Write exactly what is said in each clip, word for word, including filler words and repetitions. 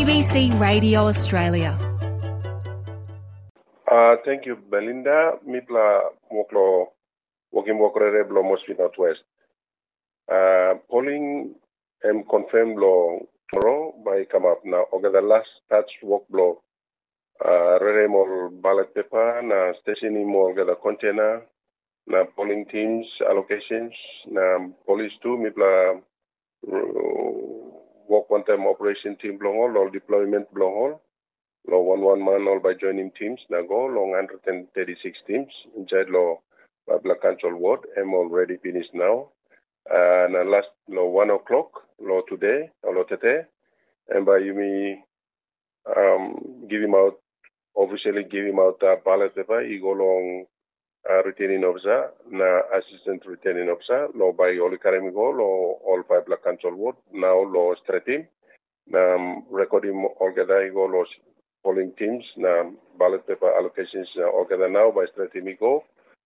B C Radio Australia. Uh, thank you, Belinda. Mipla Moklo Wokim Wokrere Blo Mosfi Northwest. Uh, polling am confirmed lo tomorrow by come up now. Okay, the last touch work blow. Uh, Rere mol ballot paper na station mol the container na polling teams allocations na police too. Mipla uh, work one time operation team blong all or deployment blong all. Law one one man all by joining teams na go long one hundred thirty-six teams inside law Babla Council Ward. I'm already finished now. Uh, na last law one o'clock law today or law today. And by you me um give him out officially give him out uh, ballot paper. He go long uh, returning officer na assistant returning officer law by all Karemi go law all Babla Council Ward now law straight team. Um, recording all together go law polling teams na ballot paper allocations uh, together now by strategy go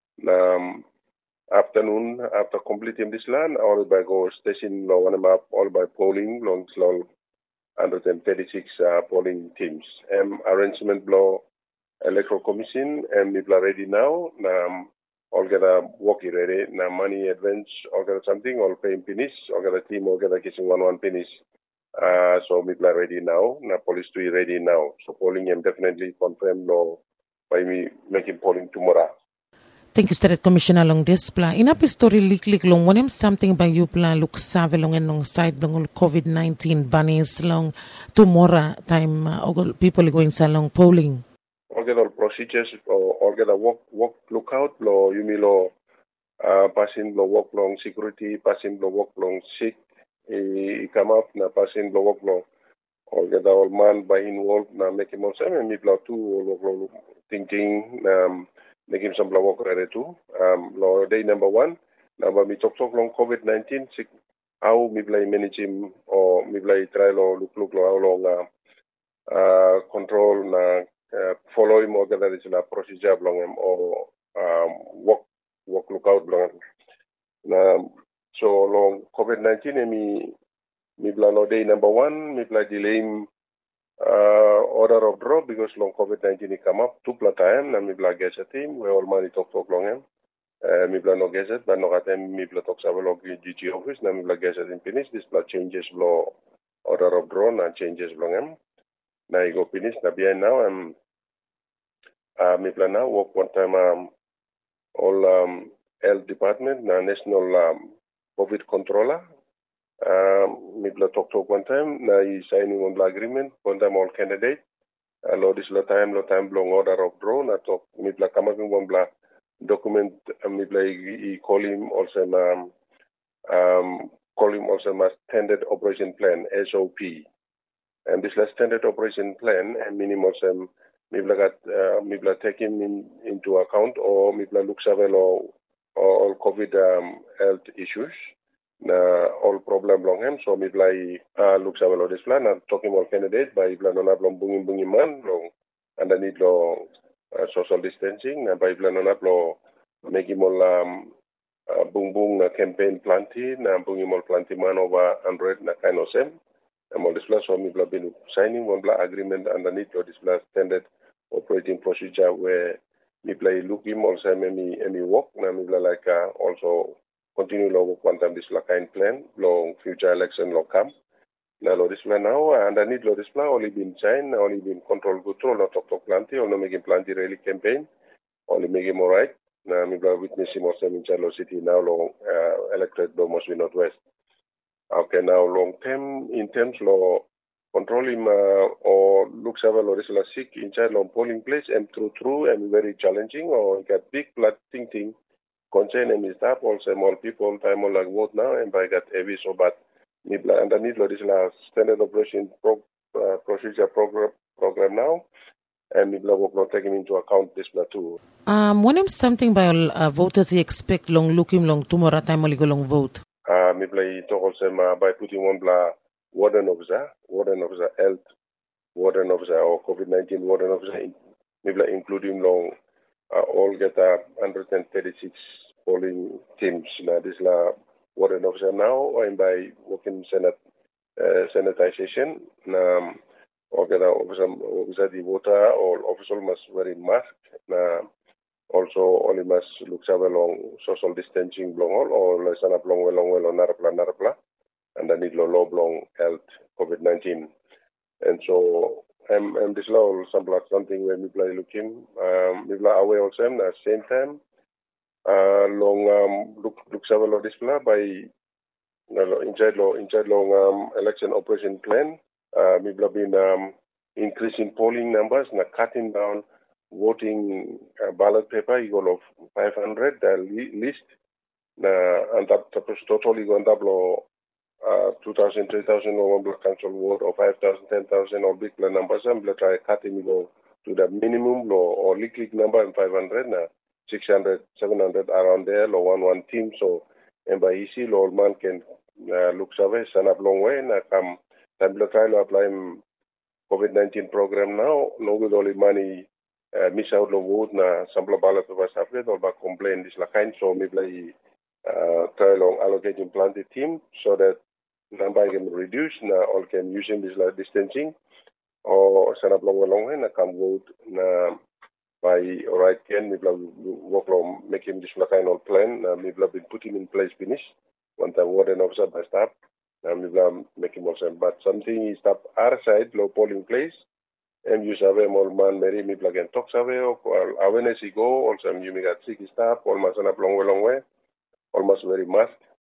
um, afternoon after completing this land all by go station law one map all by polling long slow one hundred thirty-six uh, polling teams um, arrangement blow electoral commission and people are ready now um, all together work ready na money advance all together something all paying finish all together team all together kissing one one finish. Uh, so people are ready now. Na police to be ready now. So polling am definitely confirmed no by me making polling tomorrow. Thank you, State Commissioner along this plan. In a story leak leak long when something by you plan look save long and long side long COVID nineteen bunnies long tomorrow time uh, people going salong polling. All get all procedures or all get a walk walk lookout law you mean law uh passing law walk long security, passing law walk long sick. He come up na passing the work law or get all man by involved na make him also and me blow too thinking um make him some blow work ready too. Um law day number one. Number me talk talk long COVID nineteen sick how me play manage him or me play try law look look law how long uh, uh control na uh, follow him or get that is na procedure long him or um work work lookout long na so long COVID nineteen me me plan day number one, me plan delaying uh, order of draw because long COVID nineteen come up two pla time na me plan gazette team we all money talk talk long him. Uh, me plan no gazette but no time me plan talk sabe log G G office na me plan gazette in finish this plan changes law order of draw na changes long him. Na I go finish na behind now um uh, me plan now work one time um all um health department na national um COVID controller. Um, Mibla talk talk one time. Na he signing one agreement. One time all candidate. Uh, lo this lo time lo time long order of draw. Na talk Mibla come up in one bla document. Uh, Mibla he, he call him also um um call him also my standard operation plan S O P. And this last standard operation plan and minimum um Mibla got uh, Mibla take him in, into account or Mibla looks at or all COVID um, health issues, na all problem long him. So me play uh, looks at all this plan. I'm talking about candidate by plan on long bunging bunging man long, and I need long uh, social distancing. And by plan on long making all um uh, bung bung uh, campaign planty, na bunging all planty man over hundred na kind of same. And all this plan so me plan been signing one plan agreement underneath all this plan standard operating procedure where. Me play look him also any any work na me like uh, also continue long work one time this like kind plan long future election long come na lo this plan now and I need lo this plan only been signed only been control control not talk talk planty or no making planty really campaign only make him alright na me witness him also in Charlo City now long uh, electorate lo must be Northwest. Okay now long term in terms lo control him uh, or looks over or is sick inside long polling place and through through and very challenging or got big blood thinking concern and staff also more people time all like vote now and by got heavy so but underneath lo this standard operation pro, uh, procedure program program now and we will not taking into account this too. Um when something by all uh, voters you expect long looking long tomorrow time only go long vote. Uh me play to also by putting one blah warden officer, warden officer health, warden officer or COVID nineteen warden officer, maybe including long uh, all get uh, one hundred thirty-six polling teams. Now this la warden officer now, and by working senate uh, sanitization. Um, organ officer officer the water or official must wear a mask. Na also only must look along social distancing long or lesson up long long well on narapla narapla and then need low long health COVID nineteen. And so I'm I'm this law some like something where we play looking um we play away also at the same time uh long um look look several display by no, inside law inside long um election operation plan uh we have been um increasing polling numbers and cutting down voting uh, ballot paper equal of five hundred the list uh, and that totally gone double uh two thousand three thousand or one block council vote or five thousand ten thousand or big plan numbers and let's try cutting go to the minimum law or leak number and five hundred na six hundred seven hundred around there law one one team so and by easy law man can uh, look survey stand up long way na come time let's try to apply COVID nineteen program now no good only money uh, miss out law vote na sample ballot of us after or back complain this la kind so maybe uh try long allocating plan the team so that number can reduce na all can using this like distancing or set up long long way na come vote na by right can we work on making this kind of plan na we have been putting in place finish one time warden officer by staff and we have making more sense but something is up our side low polling place and you survey more man Mary me plug and talk survey or awareness go also you may get sick staff almost up long way long way almost very mask